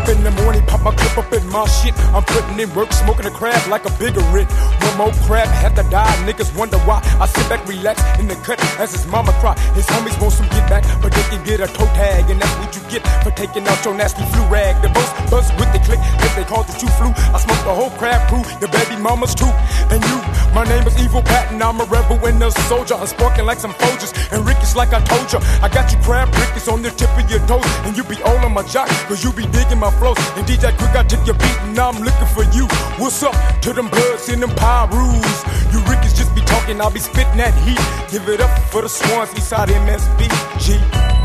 up in the morning, pop my clip up in my shit. I'm putting in work, smoking a crab like a bigorit. One more crab, have to die, niggas wonder why. I sit back, relax in the cut as his mama cry. His homies want some get back, but they can get a toe tag, and that's what you get for taking out your nasty flu rag. The buzz with the click, if they call the true flu. I smoke the whole crab crew, your baby mamas too, and you. My name is Evil Patton, I'm a rebel and a soldier. I'm sparking like some Folgers, and Ricky's like I told ya. I got you crab Ricky's on the tip of your toes, and you be all on my jock, cause you be digging my flows. And DJ Quick, I took your beat, and I'm looking for you. What's up to them bloods and them Pyrus? You Ricky's just be talking, I'll be spitting that heat. Give it up for the Swans, Eastside MSBG.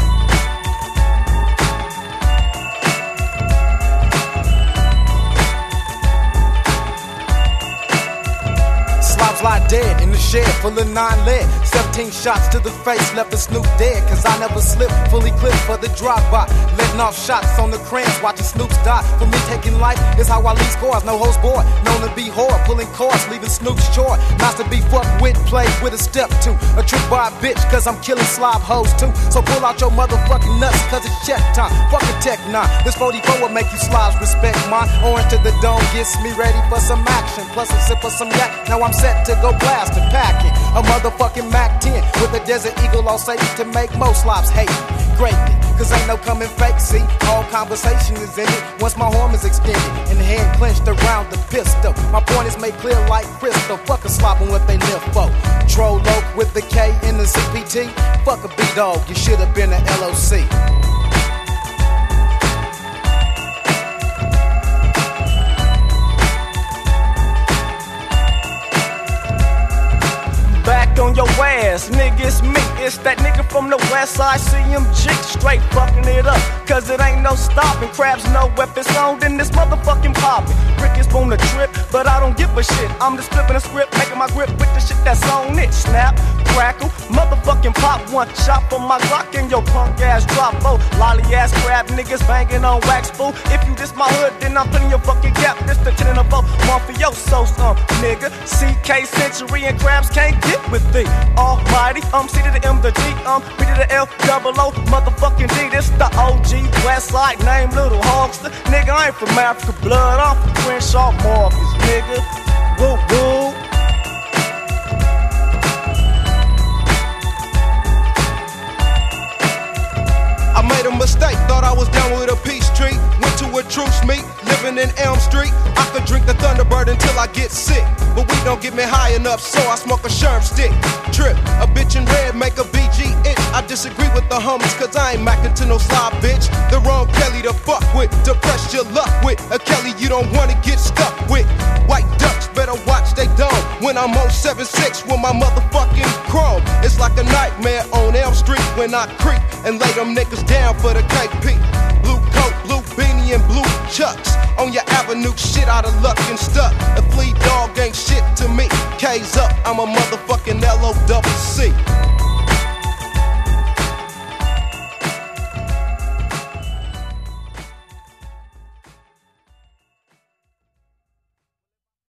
Lie dead in the shed full of 9 lead. 17 shots to the face, left the Snoop dead. Cause I never slip, fully clipped for the drive-by. Letting off shots on the crayons, watching Snoop's die. For me taking life is how I leave scores. No host boy, known to be whore. Pulling cars, leaving Snoop's chore. Not to be fucked with, played with a step to. A trick by a bitch, cause I'm killing slob hoes too. So pull out your motherfucking nuts, cause it's check time. Fuck a tech 9. This 44 will make you slobs respect mine. Orange to the dome gets me ready for some action. Plus a sip of some yak. Now I'm set to go blast and pack it. A motherfucking Mac 10 with a Desert Eagle all safe to make most slops hate me greatly. Cause ain't no coming fake, see, all conversation is in it once my arm is extended and the hand clenched around the pistol. My point is made clear like crystal. Fuck a slopping what they live for. Troll loc with the K in the CPT. Fuck a B-dog, you should have been a LOC. On your ass, nigga, it's me. It's that nigga from the west side, CMG. Straight fucking it up, cause it ain't no stopping. Crabs know if it's on, then this motherfucking popping. Rick is on the trip, but I don't give a shit. I'm just flipping a script, making my grip with the shit that's on it. Snap, crackle, motherfucking pop. One shot for my Glock in your punk ass drop low. Lolly ass crab niggas banging on wax fool. If you diss my hood, then I'm filling your fucking gap. This the 10 and a 4, mafioso, nigga. CK Century and crabs can't get with thee. Almighty, C to the M to the G, B to the F, double O, motherfucking D. This the OG West Side name, Little Hogster. Nigga, I ain't from Africa, blood, I'm from Crenshaw, Marcus, nigga. Woo woo. I made a mistake, thought I was down with a peace tree. Went to a truce meet, living in Elm Street. I could drink the Thunderbird until I get sick, but we don't get me high enough, so I smoke a Sherm stick. Trip, a bitch in red, make a BG itch. I disagree with the homies, cause I ain't macking to no slob bitch. The wrong Kelly to fuck with, to press your luck with. A Kelly you don't wanna get stuck with. White ducks better watch they dome when I'm on 7-6 with my motherfucking chrome. It's like a nightmare on Elm Street when I creep and lay them niggas down for the KP. Blue coat, blue beanie, and blue chucks. On your avenue, shit out of luck and stuck. A flea dog ain't shit to me. K's up, I'm a motherfucking LOCC.